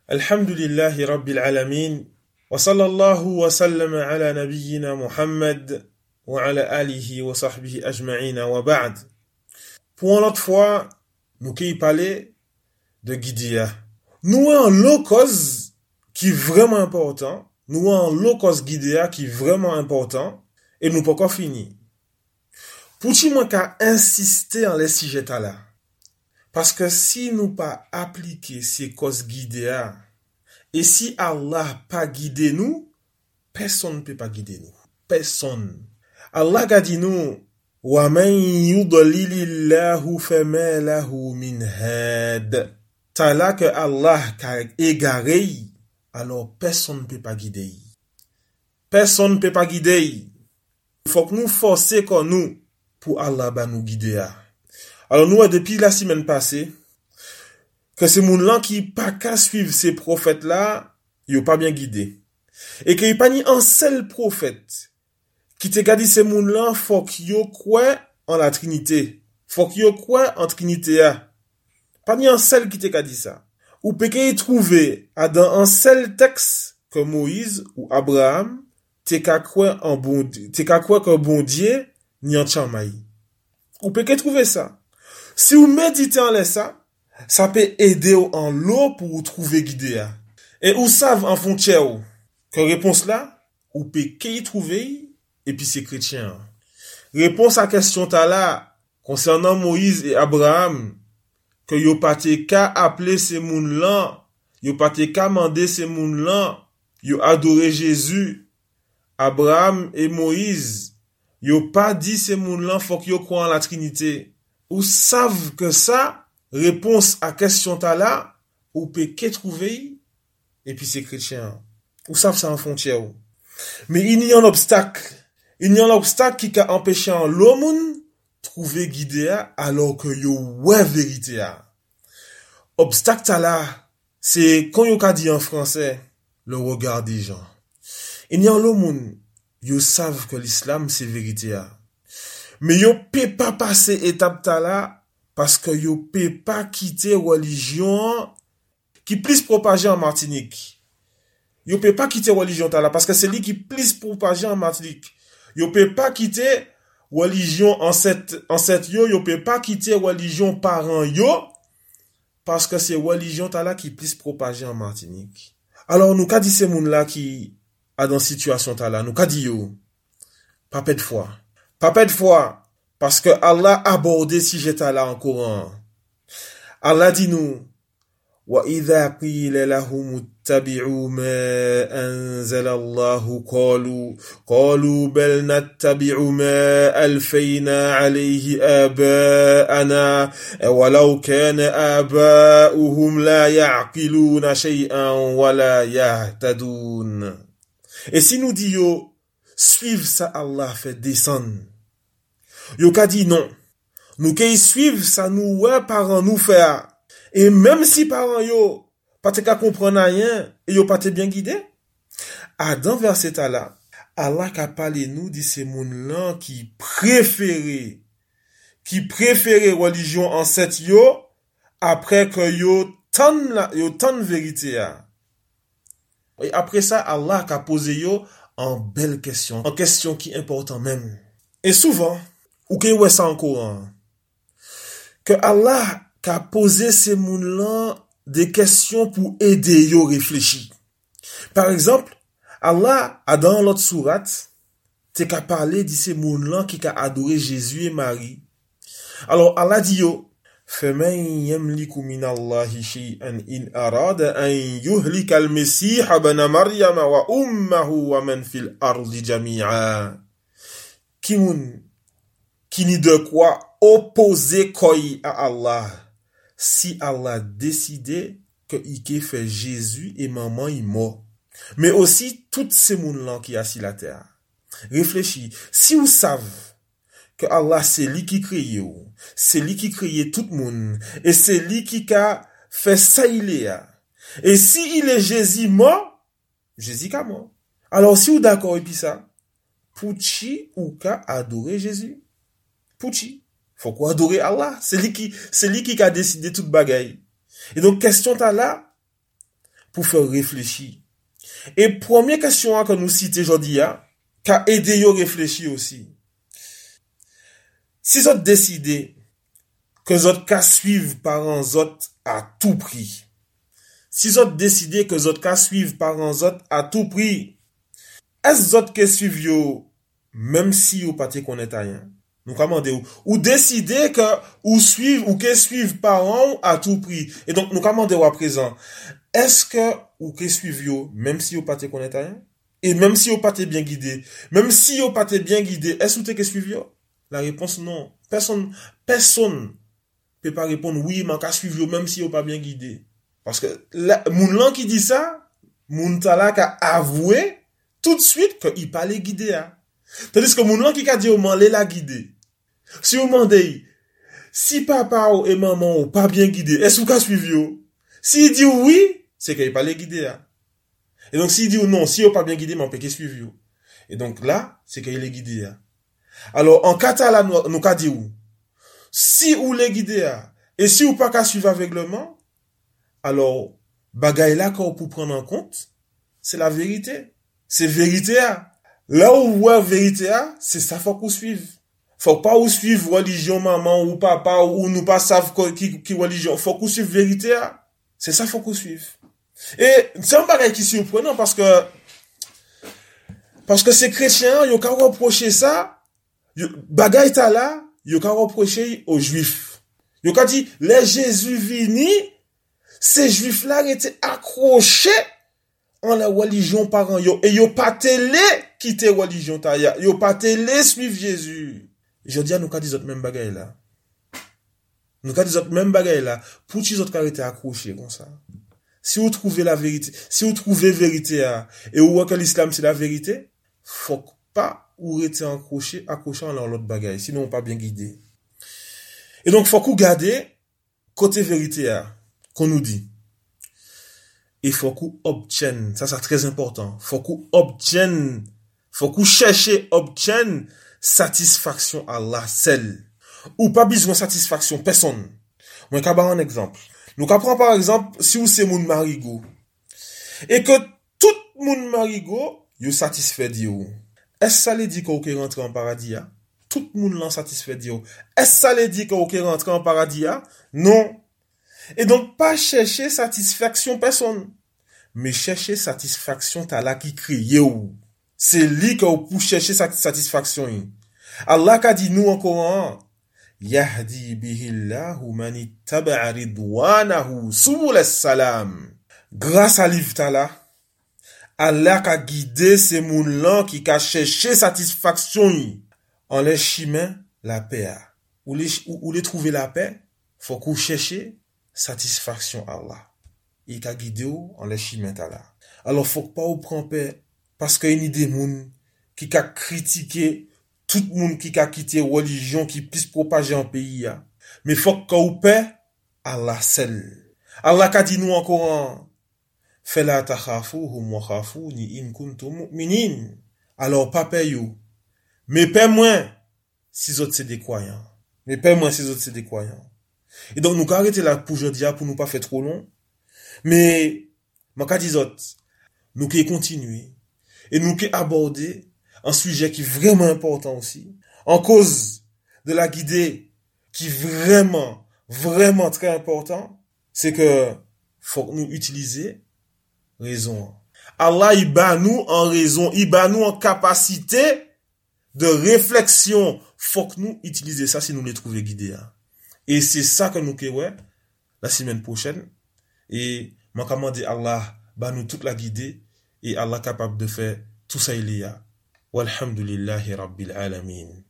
Alhamdulillahi Rabbil Alamin wa sallallahu wa sallama ala nabiyyina Muhammad wa ala alihi wa sahbihi ajma'ina wa ba'd. Pour une autre fois, nous qui parler de Guidéa. Nous avons l'autre cause qui est vraiment important. Nous avons l'autre cause Guidéa qui est vraiment important et nous pas encore fini. Pour qui moi qu'à insister en les sujets là. Parce que si nous pas appliquer ces causes Guidéa, et si Allah pas guider nous, personne ne peut pas guider nous. Personne. Allah a dit nous, وَمَنْ يُضْلِلِ اللَّهُ فَمَا لَهُ مِنْ هَادٍ. T'as là que Allah a égaré, alors personne ne peut pas guider. Personne ne peut pas guider. Il faut que nous forcer comme nous pour Allah ba nous guider. Alors nous, depuis la semaine passée, que ces gens-là qui pas qu'à suivre ces prophètes-là, ils n'ont pas bien guidé. Et qu'il n'y a pas ni un seul prophète qui te dit ces gens-là, faut qu'ils croient en la Trinité. Faut qu'ils croient en Trinité. Pas ni un seul qui te dit ça. Ou peut-être trouver dans un seul texte que Moïse ou Abraham te croient en bon Dieu, te croient que bon Dieu ni en chamaï. Ou peut-être trouver ça. Si vous méditez en ça peut aider en l'eau pour vous trouver guidé. Et vous savez en frontière que réponse là, ou peut y trouver et puis c'est chrétien. Réponse à question là concernant Moïse et Abraham que yo pas qu'à appeler ces moun là, yo pas qu'à demander ces moun là, yo adorer Jésus. Abraham et Moïse, yo pas dit ces moun là faut que yo croient en la Trinité. Ou savent que ça, réponse à question là, ou peut qu'être trouvé, et puis c'est chrétien. Ou savent ça en frontière. Mais il y a un obstacle. Il y a un obstacle qui a empêché l'homme trouver guidé alors que yo ouais vérité. Obstacle là, c'est quand yo ka dit en français, le regard des gens. Il y a l'homme, yo savent que l'islam c'est vérité. Mais yo peut pas passer étape là parce que yo peut pas quitter religion qui plus propagée en Martinique. Yo peut pas quitter religion là parce que c'est lui qui plus propagée en Martinique. Yo peut pas quitter religion en cette yo peut pas quitter religion parent yo parce que c'est religion là qui plus propagée en Martinique. Alors nous ka dit ces moun là qui a dans situation là, nous ka dit yo pas de foi. Pas de foi, parce que Allah a abordé si j'étais là en Coran. Allah dit nous, وَإِذَا قِيلَ لَهُمُ اتَّبِعُوا مَا أَنزَلَ اللَّهُ قَالُوا بَلْ نَتَّبِعُ مَا أَلْفَيْنَا عَلَيْهِ آبَاءَنَا وَلَوْ كَانَ آبَاؤُهُمْ لَا يَعْقِلُونَ شَيْئًا وَلَا يَهْتَدُونَ. Et si nous disons, suivre ça Allah fait descendre. Yo ka dit non. Nous qui suivre ça nous ouais parents nous faire. Et même si parents yo pas te ka comprendre rien et yo pas te bien guider. À dans verset là, Allah ka parlé nous de ces moun là qui préférait religion ancêtre yo après que yo tan vérité. Et après ça Allah ka posé yo en belle question, en question qui est importante même. Et souvent, ou que ouais ça en Coran, que Allah a posé ces moun-là des questions pour aider yo réfléchir. Par exemple, Allah a dans l'autre sourate, t'es qu'à parler de ces moun-là qui a adoré Jésus et Marie. Alors Allah dit yo, فَمَنْ يَمْلِكُ مِنَ اللَّهِ شَيْئًا إِنْ أَرَادَ أَنْ يُهْلِكَ الْمَسِيحَ ابْنَ مَرْيَمَ وَأُمَّهُ وَمَنْ فِي الْأَرْضِ جَمِيعًا. Qui ni de quoi opposer koi à Allah. Si Allah décidait que il fait Jésus et maman il mort. Mais aussi toutes ces moun-là qui assis la terre. Réfléchis. Si vous savez que Allah c'est lui qui crée, c'est lui qui crée tout le monde, et c'est lui qui a fait ça il est. Et si il est Jésus mort, Jésus est mort. Alors si vous d'accord et puis ça, pour qui ou ka adorer Jésus? Pour qui? Faut quoi adorer Allah? C'est lui qui a décidé toute bagaille. Et donc question ta là, pour faire réfléchir. Et première question que nous citons aujourd'hui, qu'a aidé à réfléchir aussi. Si vous décidez que vous cas suivre parents autres à tout prix, si vous décidez que vous cas suivre parents autres à tout prix, est-ce que vous suivez même si vous ne pas connaître rien? Nous commandons ou décider que ou suivre ou que suivre parents à tout prix. Et donc nous commandons à présent. Est-ce que ou que suivre même si vous ne pas connaître rien? Et même si vous pas bien guidé, même si vous pas bien guidé, est-ce que vous suivre? La réponse non. Personne peut pas répondre oui, mais qu'à suivre même si vous pas bien guidé. Parce que moun lan qui dit ça, moun tala ka avoué tout de suite qu'il pas les guider. Tandis que moun lan qui a dit au man la guider. Si vous demandez si papa ou et maman ou pas bien guidé, est-ce que vous suivre? S'il dit oui, c'est qu'il pas les guider. Et donc s'il dit non, si vous pas bien guidé, mais on peut suivre. Et donc là, c'est qu'il est guidé. Alors en kata nous ka dit ou si ou les guider et si ou pas ka suivre aveuglement, alors bagay là qu'on pour prendre en compte, c'est la vérité. C'est vérité. Là où voit vérité, c'est ça faut qu'on suive. Faut pas ou suivre religion maman ou papa ou nous pas savent qui religion. Faut qu'on suive vérité. C'est ça faut qu'on suive. Et c'est un bagay qui surprenant parce que ces chrétiens, ils ont reproché ça. Bagay ta là, ils ont reproché aux juifs. Ils ont dit les Jésus vini, ces juifs là étaient accrochés en la religion parent yo et yo pas télé quitter religion ta yo pas télé suivre Jésus. Je dis à nous ka dit autres même bagay là. Nous ka dit autres même bagay là pour ti autres été accrochés comme ça. Si vous trouvez la vérité, si vous trouvez vérité et vous voyez que l'islam c'est la vérité, faut pas ou rester accroché en l'autre bagay, sinon on pas bien guidé. Et donc faut qu'on garde côté vérité qu'on nous dit. Et faut qu'on obtienne, ça c'est très important. Faut qu'on cherche obtienne satisfaction à Allah seul. Ou pas besoin de satisfaction personne. Moi ka ba un exemple. Nous ka prend par exemple si vous c'est moun marigot et que tout moun marigot yo satisfait Dieu. Est-ce ça veut dire qu'on peut rentrer en paradis? Tout le monde l'en satisfait Dieu. Est-ce ça veut dire qu'on peut rentrer en paradis? Non. Et donc, pas chercher satisfaction personne. Mais chercher satisfaction t'as là qui crie. C'est lui qu'on peut chercher satisfaction. Allah a dit nous en Coran. Yahdi bihillahu man ittaba'a ridwanahu subul salam. Grâce à l'ivre t'as là. Allah a guidé ces moun-là qui a cherché satisfaction en les chemin la paix. Ou les trouver la paix, faut qu'on cherche satisfaction Allah. Il a guidé en les chemin Allah. Alors faut pas ou prendre paix parce qu'il y a des moun qui a critiqué tout moun qui a quitté religion qui puisse propager en pays. Mais faut qu'on paix Allah seul. Allah a dit nous encore Fela takhafuhum wa khafuni in kuntum mu'minin. Alors pas paye mais paie moins si autres c'est des croyants. Mais paie moins si autres c'est des croyants. Et donc nous arrêter là pour aujourd'hui pour nous pas faire trop long. Mais moi ka dis autres nous qui continuer et nous qui aborder un sujet qui est vraiment important aussi en cause de la guidée qui est vraiment très important, c'est que faut nous utiliser raison. Allah il bat nous en raison, il bat nous en capacité de réflexion. Faut que nous utiliser ça si nous les trouver guidés. Et c'est ça que nous ouais la semaine prochaine. Et m'a commandé Allah bat nous toute la guidée et Allah capable de faire tout ça il y a. Walhamdulillahi rabbil alamin.